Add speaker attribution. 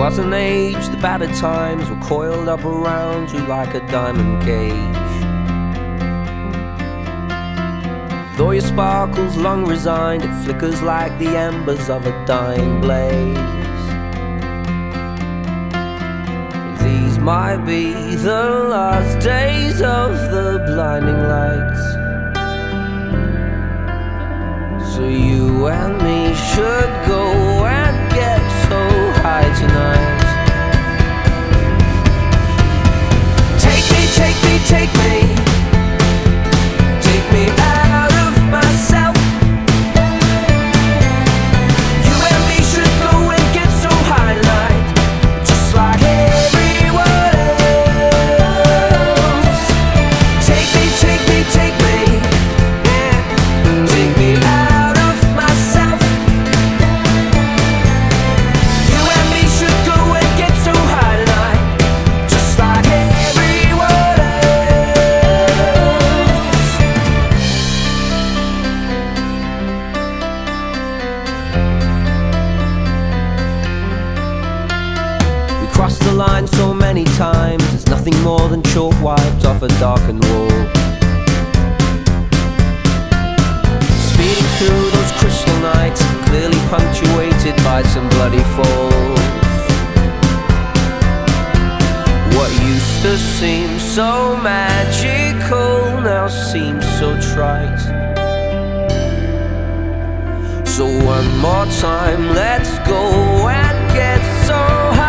Speaker 1: wasn't age, the battered times were coiled up around you like a diamond cage. Though your sparkle's long resigned, it flickers like the embers of a dying blaze. These might be the last days of the blinding lights, so you and me should go and get so high tonight. Take me, take me, take me, take me out of myself. You and me should go and get so high tonight, just like everyone else. Take me, take me, take me, yeah, take me out of myself. You and me should go and get so high tonight, just like everyone else. We crossed the line so many times, it's nothing more than chalk wiped off a darkened wall. Speeding through those crystal nights, clearly punctuated by some bloody falls. What used to seem so magical now seems so trite. So one more time, let's go and get so high.